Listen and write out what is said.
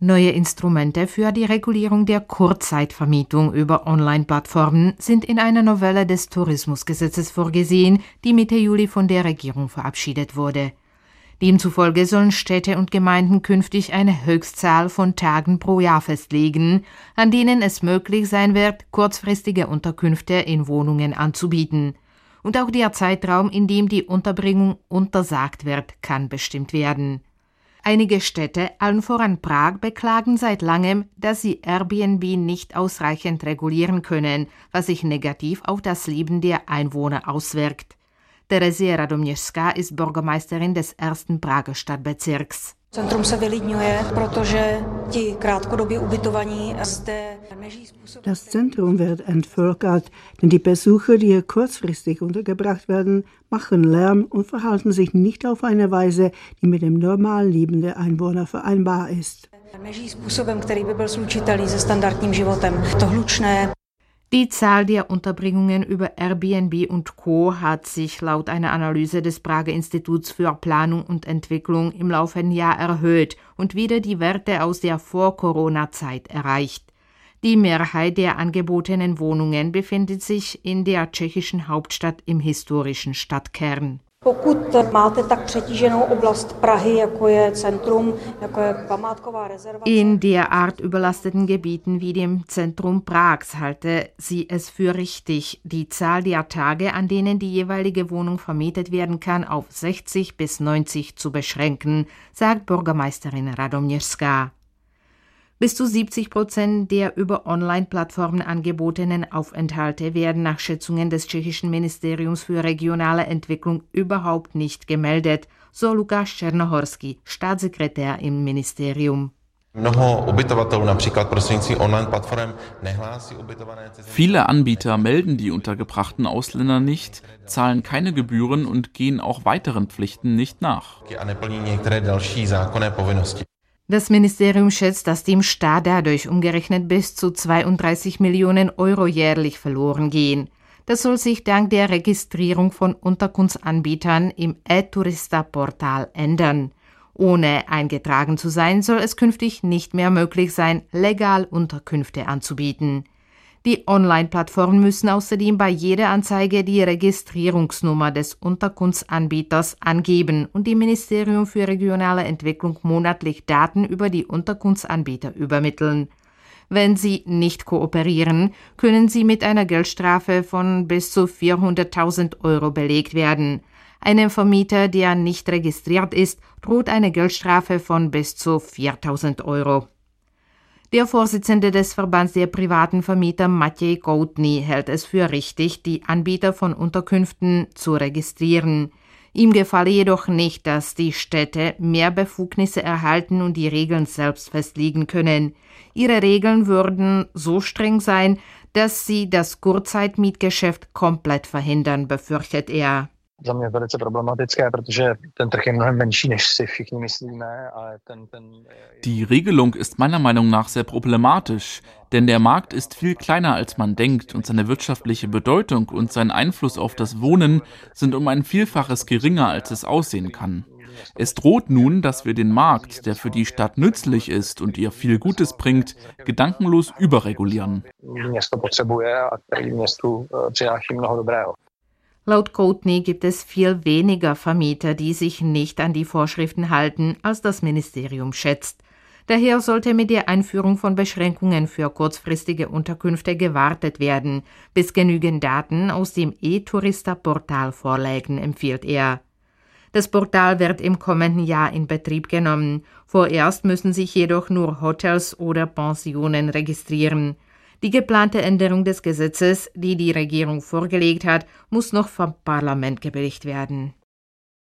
Neue Instrumente für die Regulierung der Kurzzeitvermietung über Online-Plattformen sind in einer Novelle des Tourismusgesetzes vorgesehen, die Mitte Juli von der Regierung verabschiedet wurde. Demzufolge sollen Städte und Gemeinden künftig eine Höchstzahl von Tagen pro Jahr festlegen, an denen es möglich sein wird, kurzfristige Unterkünfte in Wohnungen anzubieten. Und auch der Zeitraum, in dem die Unterbringung untersagt wird, kann bestimmt werden. Einige Städte, allen voran Prag, beklagen seit langem, dass sie Airbnb nicht ausreichend regulieren können, was sich negativ auf das Leben der Einwohner auswirkt. Terezie Radoměřská ist Bürgermeisterin des 1. Prager Stadtbezirks. Das Zentrum wird entvölkert, denn die Besucher, die hier kurzfristig untergebracht werden, machen Lärm und verhalten sich nicht auf eine Weise, die mit dem normalen Leben der Einwohner vereinbar ist. Die Zahl der Unterbringungen über Airbnb und Co. hat sich laut einer Analyse des Prager Instituts für Planung und Entwicklung im laufenden Jahr erhöht und wieder die Werte aus der Vor-Corona-Zeit erreicht. Die Mehrheit der angebotenen Wohnungen befindet sich in der tschechischen Hauptstadt im historischen Stadtkern. In derart überlasteten Gebieten wie dem Zentrum Prags halte sie es für richtig, die Zahl der Tage, an denen die jeweilige Wohnung vermietet werden kann, auf 60 bis 90 zu beschränken, sagt Bürgermeisterin Radoměřská. Bis zu 70% der über Online-Plattformen angebotenen Aufenthalte werden nach Schätzungen des tschechischen Ministeriums für regionale Entwicklung überhaupt nicht gemeldet, so Lukáš Černohorský, Staatssekretär im Ministerium. Viele Anbieter melden die untergebrachten Ausländer nicht, zahlen keine Gebühren und gehen auch weiteren Pflichten nicht nach. Das Ministerium schätzt, dass dem Staat dadurch umgerechnet bis zu 32 Millionen Euro jährlich verloren gehen. Das soll sich dank der Registrierung von Unterkunftsanbietern im e-Turista-Portal ändern. Ohne eingetragen zu sein, soll es künftig nicht mehr möglich sein, legal Unterkünfte anzubieten. Die Online-Plattformen müssen außerdem bei jeder Anzeige die Registrierungsnummer des Unterkunftsanbieters angeben und dem Ministerium für regionale Entwicklung monatlich Daten über die Unterkunftsanbieter übermitteln. Wenn sie nicht kooperieren, können sie mit einer Geldstrafe von bis zu 400.000 Euro belegt werden. Einem Vermieter, der nicht registriert ist, droht eine Geldstrafe von bis zu 4.000 Euro. Der Vorsitzende des Verbands der privaten Vermieter Matěj Koutný hält es für richtig, die Anbieter von Unterkünften zu registrieren. Ihm gefalle jedoch nicht, dass die Städte mehr Befugnisse erhalten und die Regeln selbst festlegen können. Ihre Regeln würden so streng sein, dass sie das Kurzzeitmietgeschäft komplett verhindern, befürchtet er. Za mě velice problematické, protože ten trh je mnohem menší, než si všichni myslíme. Die Regelung ist meiner Meinung nach sehr problematisch, denn der Markt ist viel kleiner, als man denkt und seine wirtschaftliche Bedeutung und sein Einfluss auf das Wohnen sind um ein Vielfaches geringer, als es aussehen kann. Es droht nun, dass wir den Markt, der für die Stadt nützlich ist und ihr viel Gutes bringt, gedankenlos überregulieren. Laut Koutný gibt es viel weniger Vermieter, die sich nicht an die Vorschriften halten, als das Ministerium schätzt. Daher sollte mit der Einführung von Beschränkungen für kurzfristige Unterkünfte gewartet werden, bis genügend Daten aus dem e-Turista-Portal vorlägen, empfiehlt er. Das Portal wird im kommenden Jahr in Betrieb genommen. Vorerst müssen sich jedoch nur Hotels oder Pensionen registrieren. Die geplante Änderung des Gesetzes, die die Regierung vorgelegt hat, muss noch vom Parlament gebilligt werden.